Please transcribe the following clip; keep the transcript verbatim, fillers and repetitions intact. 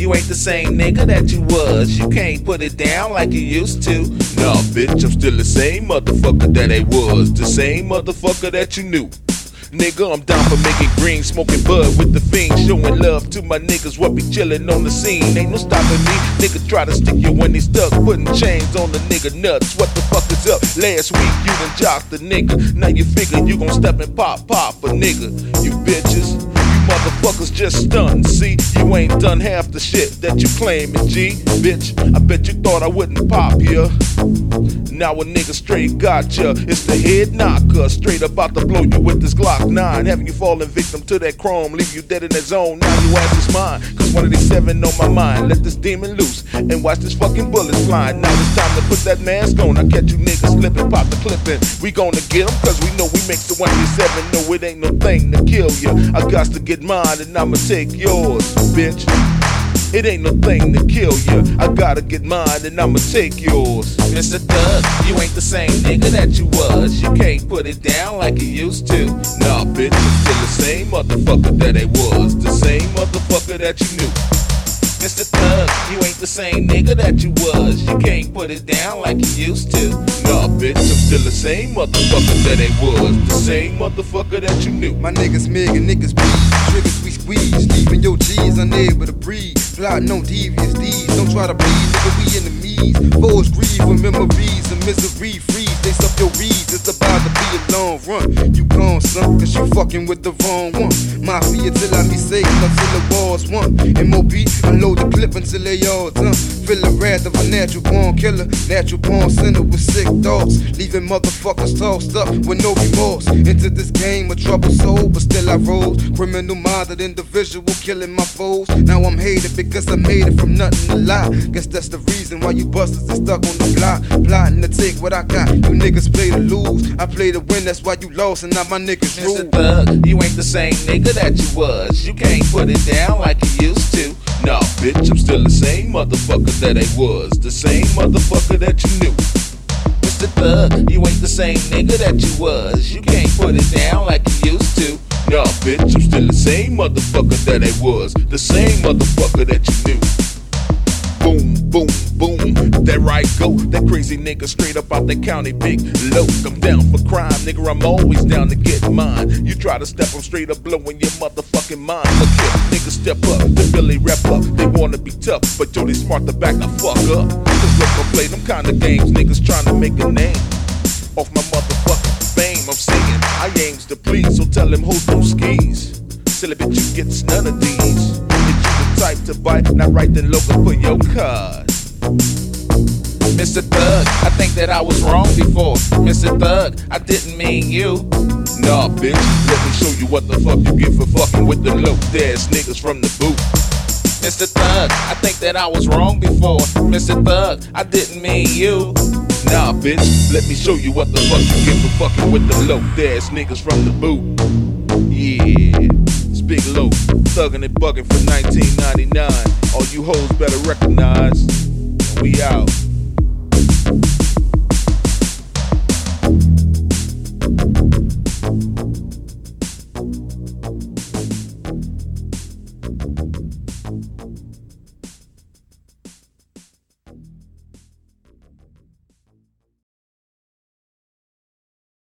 you ain't the same nigga that you was. You can't put it down like you used to. Nah, bitch, I'm still the same motherfucker that I was. The same motherfucker that you knew. Nigga, I'm down for making green, smoking bud with the fiend, showing love to my niggas what be chillin' on the scene. Ain't no stopping me, nigga try to stick you when they stuck, putting chains on the nigga nuts. What the fuck is up? Last week you done jocked the nigga, now you figure you gon' step and pop pop a nigga. You bitches, you motherfuckers just stunned. See, you ain't done half the shit that you claimin', G. Bitch, I bet you thought I wouldn't pop ya. Now a nigga straight got ya. It's the head knocker, straight about to blow you with this Glock nine. Having you falling victim to that chrome, leave you dead in that zone. Now you ass is mine, cause one of these seven on my mind. Let this demon loose and watch this fucking bullets flying. Now it's time to put that mask on. I catch you niggas slipping, pop the clipping. We gonna get them, cause we know we mix the one of these seven. No, it ain't no thing to kill ya. I got to get mine and I'ma take yours, bitch. It ain't no thing to kill ya. I gotta get mine and I'ma take yours. Mister Thug, you ain't the same nigga that you was. You can't put it down like you used to. Nah, bitch, I'm still the same motherfucker that I was. The same motherfucker that you knew. Mister Thug, you ain't the same nigga that you was. You can't put it down like you used to. Nah, bitch, I'm still the same motherfucker that I was. The same motherfucker that you knew. My niggas mig and niggas breathe. Triggers we squeeze, leaving your G's unable to breathe. Plotting on devious deeds, don't try to breathe, nigga, we enemies. Foes grieve with memories of misery. Freeze, they suck your reeds, it's about to be a long run. You gone, son, cause you fucking with the wrong one. Mafia till I be safe, until the war's won. M O B, unload the clip until they all done. Feel the wrath of a natural born killer, natural born sinner with sick thoughts. Leaving motherfuckers tossed up with no remorse. Into this game, a troubled soul, but still I rose. Criminal minded individual, killing my foes. Now I'm hated because I made it from nothing to lie. Guess that's the reason why you busters are stuck on the block, plotting to take what I got. You niggas play to lose, I play to win, that's why you lost and now my niggas rule. Mister Thug, you ain't the same nigga that you was. You can't put it down like you used to. Nah, bitch, I'm still the same motherfucker that I was. The same motherfucker that you knew. Mister Thug, you ain't the same nigga that you was. You can't put it down like you used to. Nah, bitch, I'm still the same motherfucker that I was. The same motherfucker that you knew. Boom, boom, boom, that right go. That crazy nigga straight up out the county, big loke. I'm down for crime, nigga, I'm always down to get mine. You try to step, I'm straight up blowing your motherfucking mind. Look here, niggas step up, they really rep up. They wanna be tough, but yo, they smart to back the fuck up. Cause look, I play them kind of games, niggas trying to make a name off my motherfucking fame. I'm singing, I aims to please, so tell them hold them skis. Silly bitch, you gets none of these. Type to bite, not right then local for your card. Mister Thug, I think that I was wrong before. Mister Thug, I didn't mean you. Nah, bitch, let me show you what the fuck you get for fucking with the low ass niggas from the boot. Mister Thug, I think that I was wrong before. Mister Thug, I didn't mean you. Nah, bitch, let me show you what the fuck you get for fucking with the low ass niggas from the boot. Yeah. Big Low, thuggin' and buggin' for nineteen ninety-nine. All you hoes better recognize. We out.